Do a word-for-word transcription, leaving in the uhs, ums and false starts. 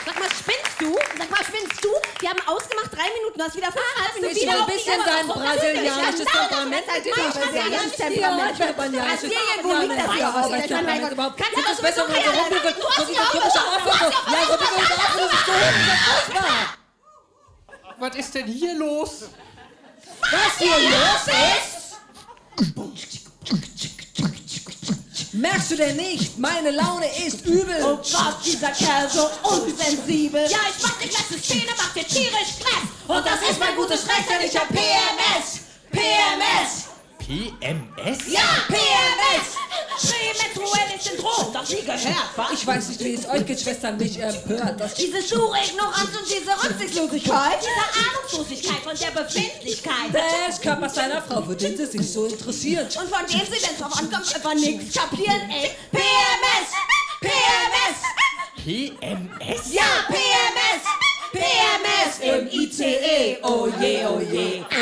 Sag mal, spinnst du? Sag mal, spinnst du? Wir haben ausgemacht drei Minuten, du hast wieder fünfeinhalb Minuten. Ich will ein bisschen dein brasilianisches Temperament. Brasilianisches Temperament. Brasilien, wo liegt das überhaupt? Kannst du das besser mit so Rumpel, so dieser komische Affe? Ja, so dieser Affe, das ist so furchtbar. Was ist denn hier los? Was hier los ist? Merkst du denn nicht? Meine Laune ist übel. Oh Gott, dieser Kerl so unsensibel. Ja, ich mach die glatte Szene, mach dir tierisch Stress. Und das ist mein gutes Recht, denn ich hab P M S. P M S. P M S? Ja, P M S. Prämenstruelles Syndrom. Das nie gehört, was? Ich weiß nicht, wie es euch geht, Schwestern, mich empört. Das diese sture Ignoranz und diese Rücksichtslosigkeit. Diese Ahnungslosigkeit und der Befindlichkeit. Des Körpers deiner Frau, für den sie sich so interessieren. Und von dem sie, wenn's drauf ankommt, einfach nichts kapieren, ey. P M S. P M S. P M S? Ja, P M S. P M S im I C E. Oh je, oh je.